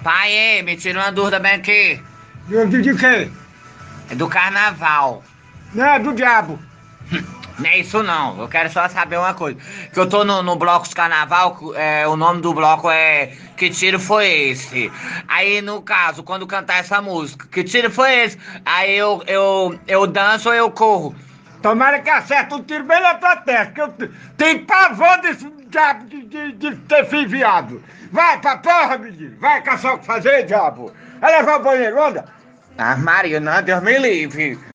Pai, me tira uma dúvida bem aqui. De quê? É do carnaval. Não, é do diabo. Não é isso não, eu quero só saber uma coisa. Que eu tô no bloco de carnaval, o nome do bloco é Que Tiro Foi Esse? Aí, no caso, quando cantar essa música, que tiro foi esse? Aí eu danço ou eu corro? Tomara que acerte um tiro bem na tua testa, que eu tenho pavor desse diabo de ter filho viado. Vai pra porra, menino. Vai caçar o que fazer, diabo. Vai levar o banheiro, anda. Ah, Maria, não, Deus me livre.